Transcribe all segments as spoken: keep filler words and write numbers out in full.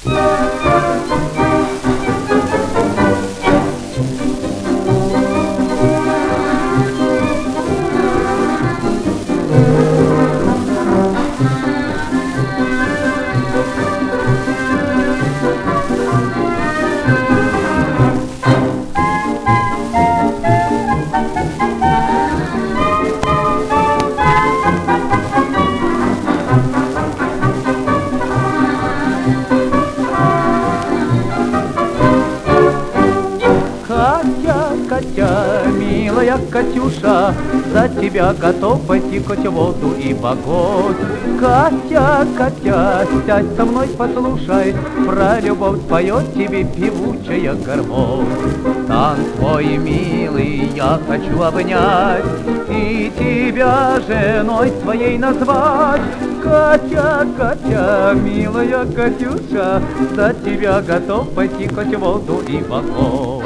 Катя, милая Катюша, за тебя готов пойти хоть в воду и в огонь. Катя, Катя, сядь со мной, послушай, про любовь поет тебе певучая гармонь. Стан твой, милый, я хочу обнять и тебя женой своей назвать. Катя, Катя, милая Катюша, за тебя готов пойти хоть в воду и в огонь.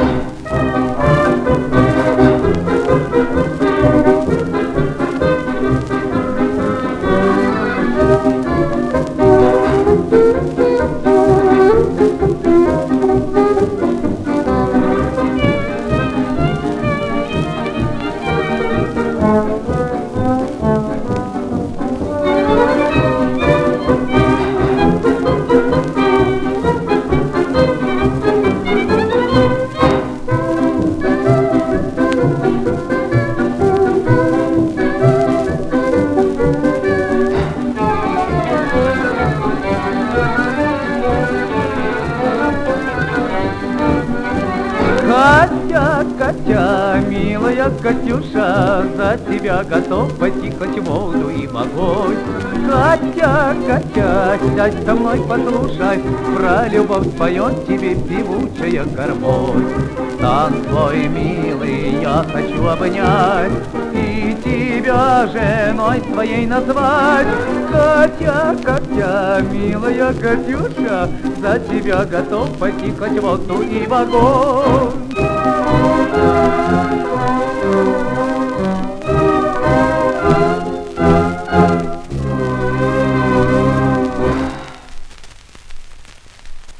Катя, Катя, милая Катюша, за тебя готов пойти хоть в воду и в огонь. Катя, Катя, сядь со мной, послушай, про любовь поет тебе певучая гармонь. Стан твой, милый, я хочу обнять и тебя женой своей назвать. Катя, Катя, милая Катюша, за тебя готов пойти хоть в воду и в огонь.